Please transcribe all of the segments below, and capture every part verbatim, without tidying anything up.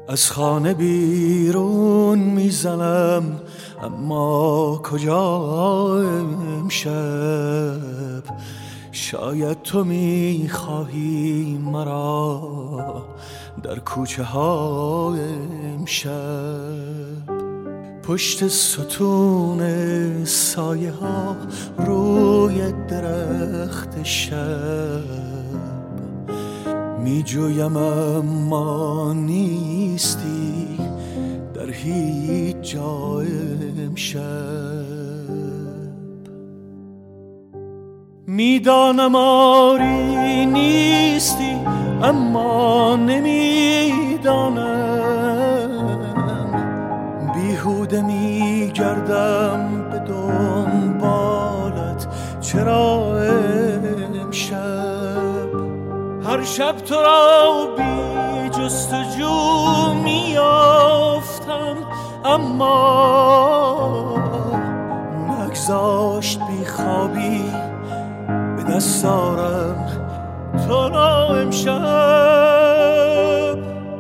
از خانه بیرون میزنم، اما کجا امشب؟ شاید تو میخواهی مرا در کوچه ها امشب. پشت ستون سایه ها روی درخت شب می جویم، اما نیستی در هیچ جا امشب. میدانم آری نیستی، اما نمیدانم. بیهوده میگردم به دنبالت، چرا امشب؟ هر شب تو را بی جستجو میافتم، اما نگذاشت بی خوابی به دست آرم تو را امشب.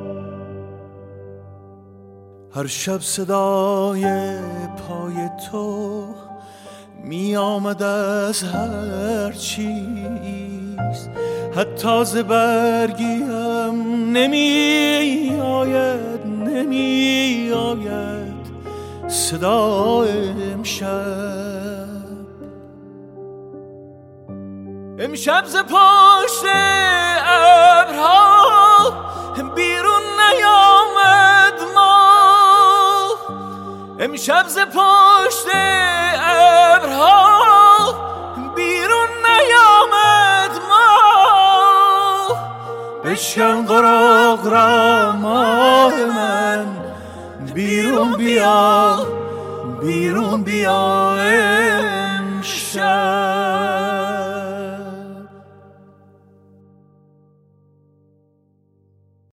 هر شب صدای پای تو می آمد از هر چیز، حتی ز برگیم نمی آید نمی آید صدا امشب. امشب ز پشت ابرها بیرون نیامد ماه، امشب ز پشت ابرها بیرون نیامد ماه. بشکن قراق را ماه من، بیرون بیا بیرون بیا امشب.